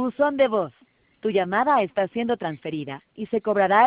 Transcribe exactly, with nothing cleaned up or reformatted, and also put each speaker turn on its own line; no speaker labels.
Buzón de voz. Tu llamada está siendo transferida y se cobrará